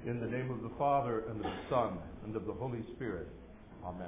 In the name of the Father, and of the Son, and of the Holy Spirit. Amen.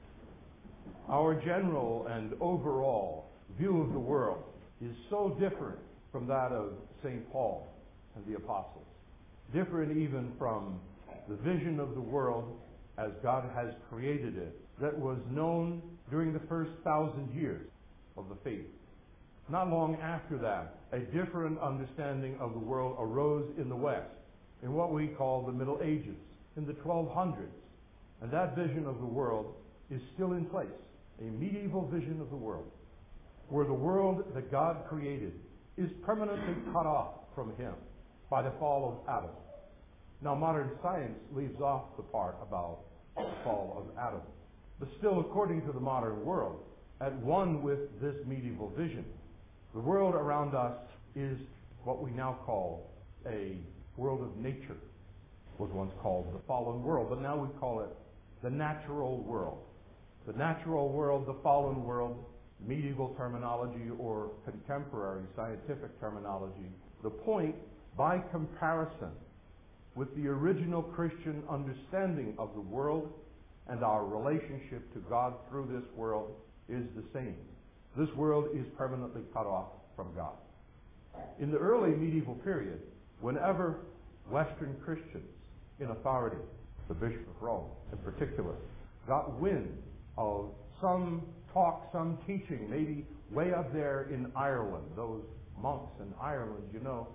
Our general and overall view of the world is so different from that of St. Paul and the apostles. Different even from the vision of the world as God has created it that was known during the first 1,000 years of the faith. Not long after that, a different understanding of the world arose in the West, in what we call the Middle Ages, in the 1200s. And that vision of the world is still in place, a medieval vision of the world, where the world that God created is permanently cut off from Him by the fall of Adam. Now, modern science leaves off the part about the fall of Adam. But still, according to the modern world, at one with this medieval vision, the world around us is what we now call a world of nature. Was once called the fallen world, but now we call it the natural world. The natural world, the fallen world, medieval terminology or contemporary scientific terminology. The point, by comparison with the original Christian understanding of the world and our relationship to God through this world, is the same. This world is permanently cut off from God. In the early medieval period, whenever Western Christians in authority, the Bishop of Rome in particular, got wind of some talk, some teaching, maybe way up there in Ireland, those monks in Ireland,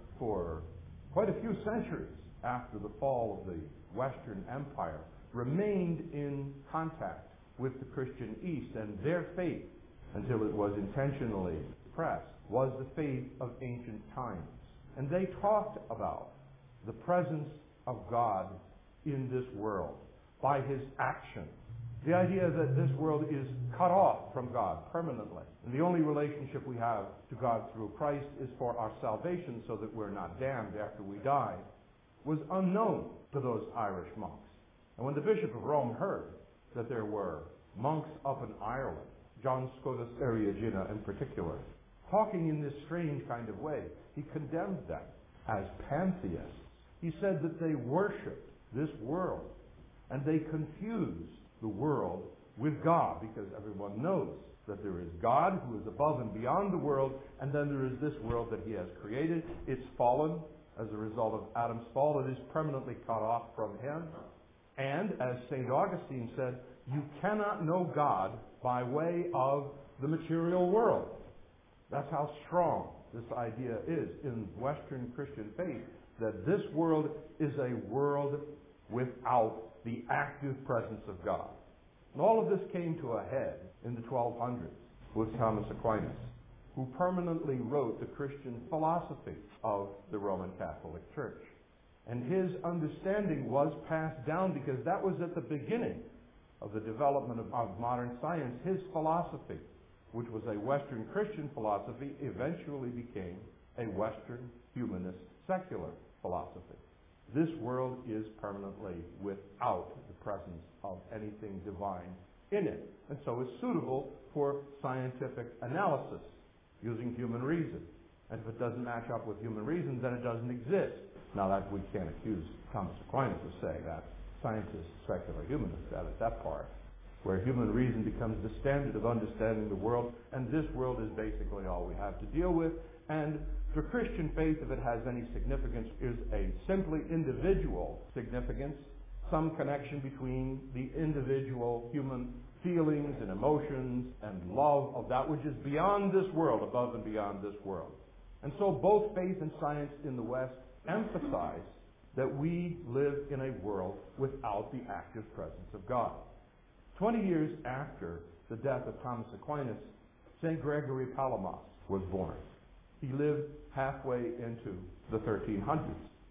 for quite a few centuries after the fall of the Western Empire, remained in contact with the Christian East, and their faith, until it was intentionally suppressed, was the faith of ancient times. And they talked about the presence of God in this world by His action. The idea that this world is cut off from God permanently. And the only relationship we have to God through Christ is for our salvation, so that we're not damned after we die, was unknown to those Irish monks. And when the Bishop of Rome heard that there were monks up in Ireland, John Scotus Eriugena in particular, talking in this strange kind of way, he condemned them as pantheists. He said that they worshiped this world, and they confused the world with God, because everyone knows that there is God who is above and beyond the world, and then there is this world that He has created. It's fallen as a result of Adam's fall. It is permanently cut off from Him. And, as St. Augustine said, you cannot know God by way of the material world. That's how strong this idea is in Western Christian faith, that this world is a world without the active presence of God. And all of this came to a head in the 1200s with Thomas Aquinas, who permanently wrote the Christian philosophy of the Roman Catholic Church. And his understanding was passed down, because that was at the beginning of the development of modern science. His philosophy, which was a Western Christian philosophy, eventually became a Western humanist secular philosophy. This world is permanently without the presence of anything divine in it, and so is suitable for scientific analysis using human reason. And if it doesn't match up with human reason, then it doesn't exist. Now, that we can't accuse Thomas Aquinas of saying that. Scientists, secular humanists, that part, where human reason becomes the standard of understanding the world, and this world is basically all we have to deal with. And the Christian faith, if it has any significance, is a simply individual significance, some connection between the individual human feelings and emotions and love of that which is beyond this world, above and beyond this world. And so both faith and science in the West emphasize that we live in a world without the active presence of God. 20 years after the death of Thomas Aquinas, St. Gregory Palamas was born. He lived halfway into the 1300s.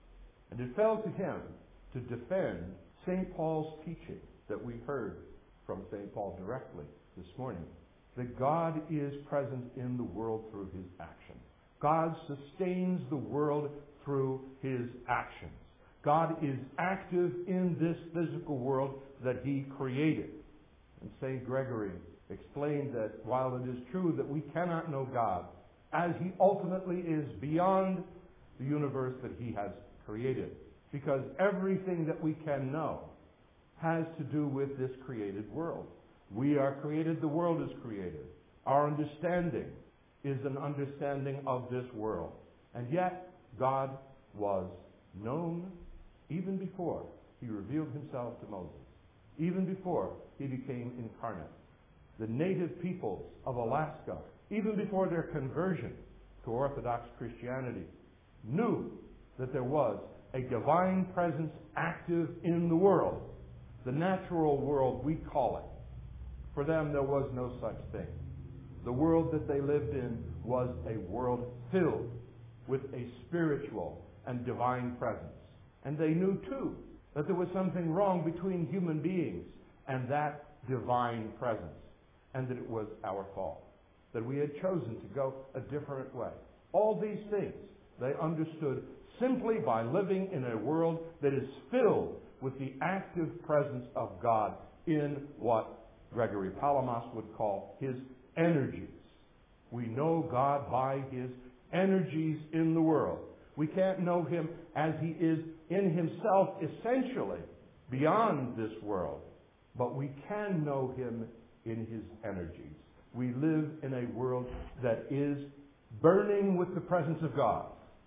And it fell to him to defend St. Paul's teaching that we heard from St. Paul directly this morning, that God is present in the world through His action. God sustains the world through His actions. God is active in this physical world that He created. And St. Gregory explained that while it is true that we cannot know God, as He ultimately is beyond the universe that He has created, because everything that we can know has to do with this created world. We are created, the world is created. Our understanding is an understanding of this world. And yet, God was known even before he revealed himself to Moses, even before he became incarnate. The native peoples of Alaska, even before their conversion to Orthodox Christianity, knew that there was a divine presence active in the world, the natural world we call it. For them, there was no such thing. The world that they lived in was a world filled with a spiritual and divine presence. And they knew, too, that there was something wrong between human beings and that divine presence, and that it was our fault, that we had chosen to go a different way. All these things they understood simply by living in a world that is filled with the active presence of God in what Gregory Palamas would call his energies. We know God by his energies in the world. We can't know him as he is in himself essentially beyond this world, but we can know him in his energies. We live in a world that is burning with the presence of God,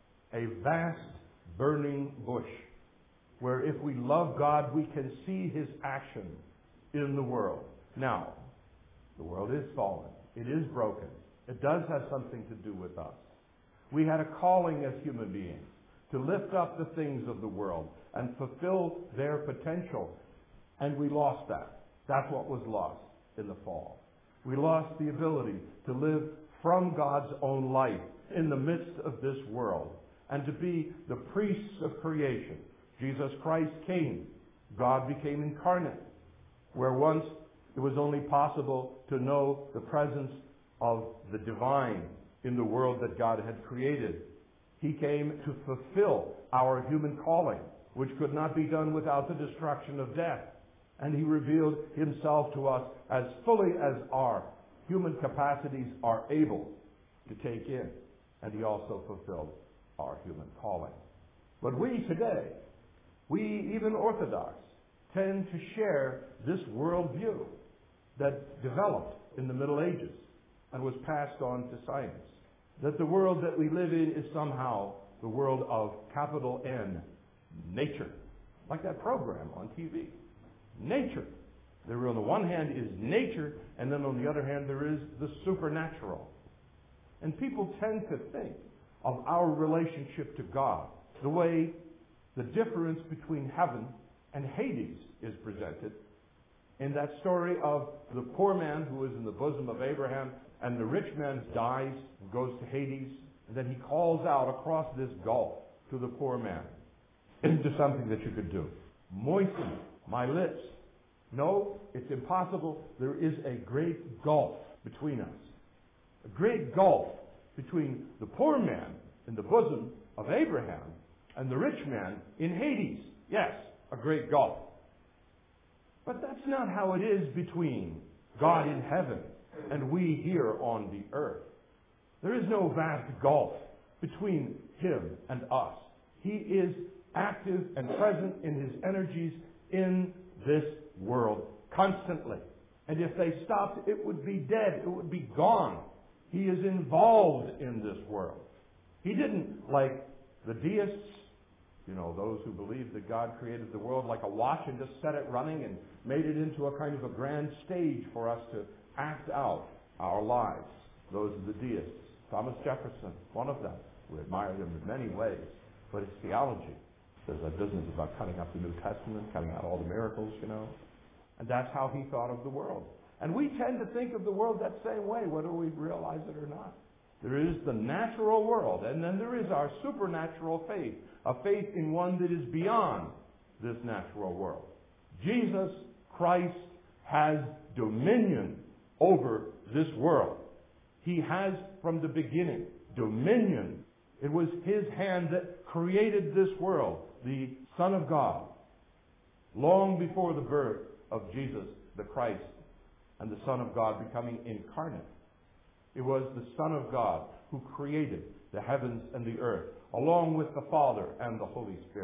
a vast burning bush, where if we love God, we can see his action in the world. Now, the world is fallen. It is broken. It does have something to do with us. We had a calling as human beings to lift up the things of the world and fulfill their potential, and we lost that. That's what was lost in the fall. We lost the ability to live from God's own life in the midst of this world and to be the priests of creation. Jesus Christ came. God became incarnate, where once it was only possible to know the presence of the divine in the world that God had created. He came to fulfill our human calling, which could not be done without the destruction of death. And he revealed himself to us as fully as our human capacities are able to take in. And he also fulfilled our human calling. But we today, we even Orthodox, tend to share this worldview that developed in the Middle Ages and was passed on to science. That the world that we live in is somehow the world of capital N, nature. Like that program on TV. Nature. There on the one hand is nature, and then on the other hand there is the supernatural. And people tend to think of our relationship to God the way the difference between heaven and Hades is presented in that story of the poor man who is in the bosom of Abraham, and the rich man dies and goes to Hades, and then he calls out across this gulf to the poor man, "Isn't there something that you could do? Moisten my lips." No, it's impossible. There is a great gulf between us. A great gulf between the poor man in the bosom of Abraham and the rich man in Hades. Yes, a great gulf. But that's not how it is between God in heaven and we here on the earth. There is no vast gulf between him and us. He is active and present in his energies in this world constantly. And if they stopped, it would be dead. It would be gone. He is involved in this world. He didn't, like the deists, those who believe that God created the world like a watch and just set it running and made it into a kind of a grand stage for us to act out our lives. Those are the deists. Thomas Jefferson, one of them. We admire him in many ways. But his theology, there's a business about cutting up the New Testament, cutting out all the miracles, And that's how he thought of the world. And we tend to think of the world that same way, whether we realize it or not. There is the natural world, and then there is our supernatural faith, a faith in one that is beyond this natural world. Jesus Christ has dominion over this world. He has, from the beginning, dominion. It was his hand that created this world, the Son of God, long before the birth of Jesus the Christ and the Son of God becoming incarnate. It was the Son of God who created the heavens and the earth, along with the Father and the Holy Spirit.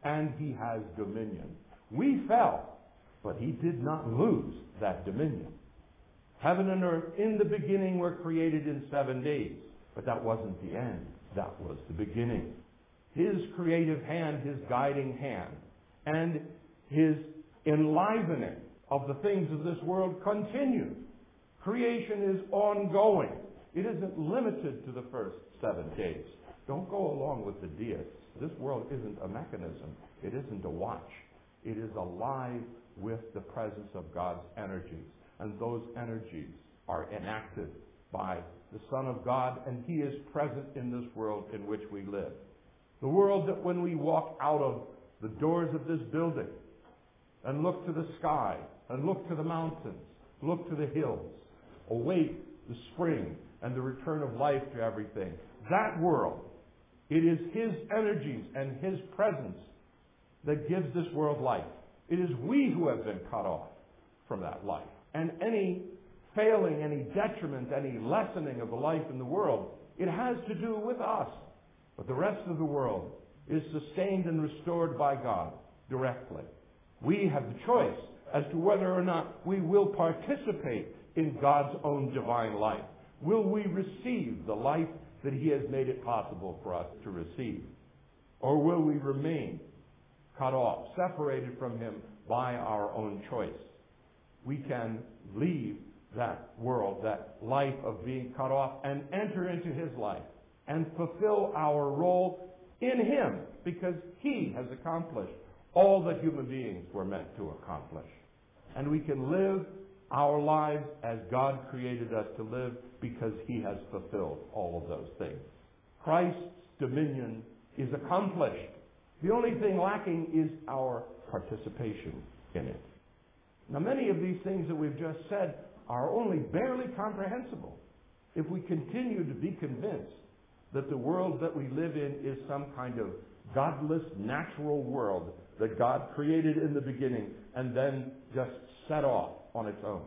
and he has dominion. We fell, but he did not lose that dominion. Heaven and earth in the beginning were created in 7 days, but that wasn't the end. That was the beginning. His creative hand, his guiding hand, and his enlivening of the things of this world continued. Creation is ongoing. It isn't limited to the first 7 days. Don't go along with the deists. This world isn't a mechanism. It isn't a watch. It is alive with the presence of God's energies. And those energies are enacted by the Son of God, and he is present in this world in which we live. The world that when we walk out of the doors of this building and look to the sky, and look to the mountains, look to the hills, await the spring and the return of life to everything, that world, it is his energies and his presence that gives this world life. It is we who have been cut off from that life. And any failing, any detriment, any lessening of the life in the world, it has to do with us. But the rest of the world is sustained and restored by God directly. We have the choice as to whether or not we will participate in God's own divine life. Will we receive the life that he has made it possible for us to receive? Or will we remain cut off, separated from him by our own choice? We can leave that world, that life of being cut off, and enter into his life and fulfill our role in him, because he has accomplished all that human beings were meant to accomplish. And we can live our lives as God created us to live, because he has fulfilled all of those things. Christ's dominion is accomplished. The only thing lacking is our participation in it. Now, many of these things that we've just said are only barely comprehensible if we continue to be convinced that the world that we live in is some kind of godless natural world that God created in the beginning and then just set off on its own.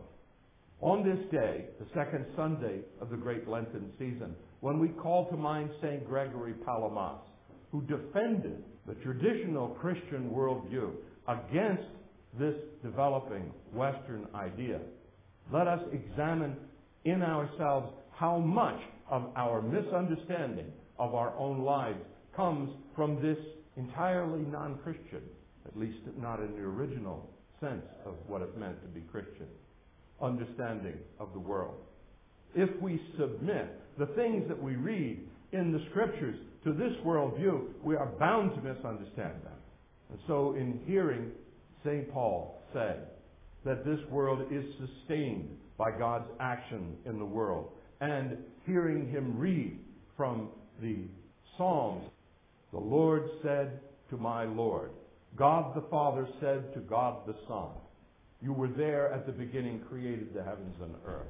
On this day, the second Sunday of the great Lenten season, when we call to mind St. Gregory Palamas, who defended the traditional Christian worldview against this developing Western idea, let us examine in ourselves how much of our misunderstanding of our own lives comes from this entirely non-Christian, at least not in the original sense of what it meant to be Christian, understanding of the world. If we submit the things that we read in the Scriptures to this worldview, we are bound to misunderstand them. And so in hearing St. Paul say that this world is sustained by God's action in the world, and hearing him read from the Psalms, the Lord said to my Lord, God the Father said to God the Son, you were there at the beginning, created the heavens and earth.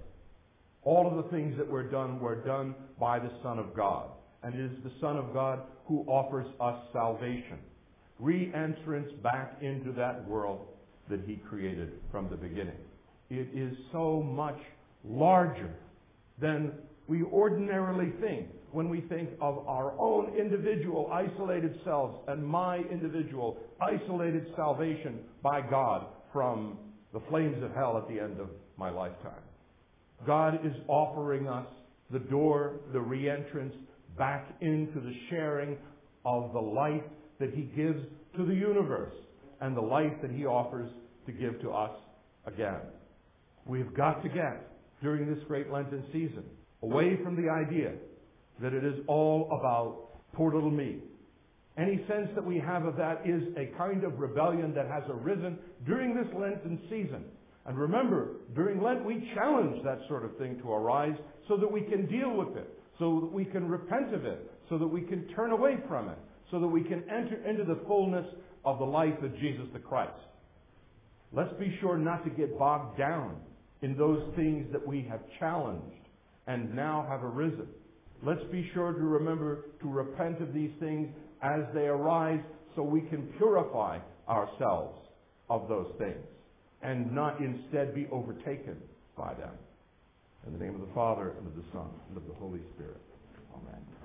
All of the things that were done by the Son of God. And it is the Son of God who offers us salvation, re-entrance back into that world that he created from the beginning. It is so much larger than we ordinarily think when we think of our own individual isolated selves and my individual isolated salvation by God from the flames of hell at the end of my lifetime. God is offering us the door, the re-entrance back into the sharing of the life that he gives to the universe and the life that he offers to give to us again. We've got to get, during this great Lenten season, away from the idea that it is all about poor little me. Any sense that we have of that is a kind of rebellion that has arisen during this Lenten season. And remember, during Lent we challenge that sort of thing to arise so that we can deal with it, so that we can repent of it, so that we can turn away from it, so that we can enter into the fullness of the life of Jesus the Christ. Let's be sure not to get bogged down in those things that we have challenged and now have arisen. Let's be sure to remember to repent of these things as they arise so we can purify ourselves of those things and not instead be overtaken by them. In the name of the Father, and of the Son, and of the Holy Spirit. Amen.